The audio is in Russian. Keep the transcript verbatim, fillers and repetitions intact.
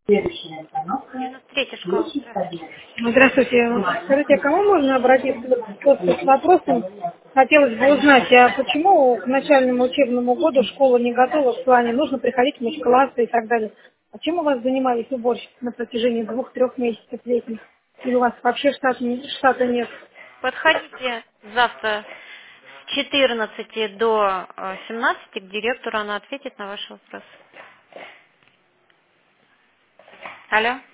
Следующая остановка. девяносто третья школа. Площадь Здравствуйте. Победы. Здравствуйте. Скажите, а к кому можно обратиться вот с вопросом? Хотелось бы узнать, а почему к начальному учебному году школа не готова в плане, нужно приходить в мужклассы и так далее. А чем у вас занимались уборщицы на протяжении двух-трех месяцев летних? Или у вас вообще штат, не- штата нет? Подходите завтра с четырнадцати до э, семнадцати к директору, она ответит на ваши вопросы. Алло.